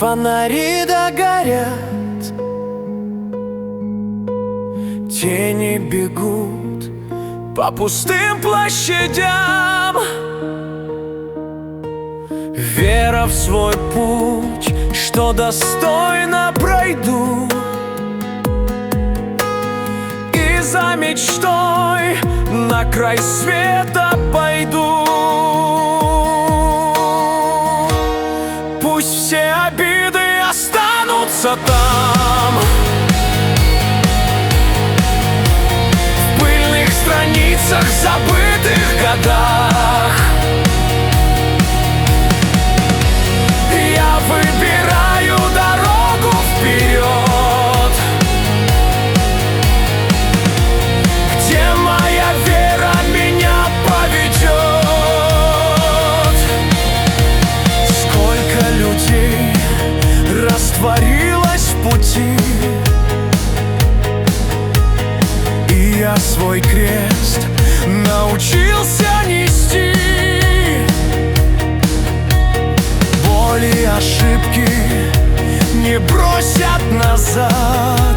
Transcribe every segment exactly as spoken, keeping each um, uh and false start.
Фонари догорят, тени бегут по пустым площадям. Вера в свой путь, что достойно пройду, и за мечтой на край света пойду. Пусть все обиды останутся там, в пыльных страницах, забытых годах. Я выбираю дорогу вперед, где моя вера меня поведет. Сколько людей растворилось в пути, и я свой крест научился нести. Боли и ошибки не бросят назад,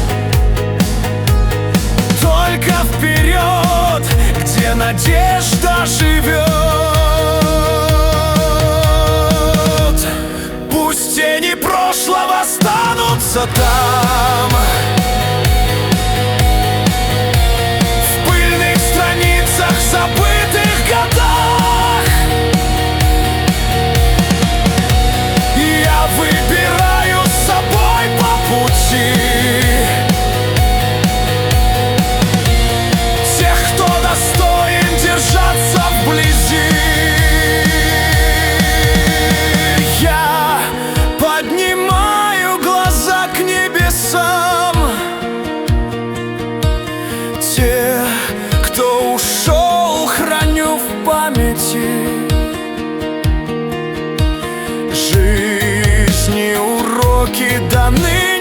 только вперед, где надежда живет. Пусть тени прошлого останутся там, в пыльных страницах, забытых годах. Я выбираю с собой по пути тех, кто достоин держаться вблизи. Я поднимаю глаза к небесам, те, кто ушел, храню в памяти. Жизни уроки даны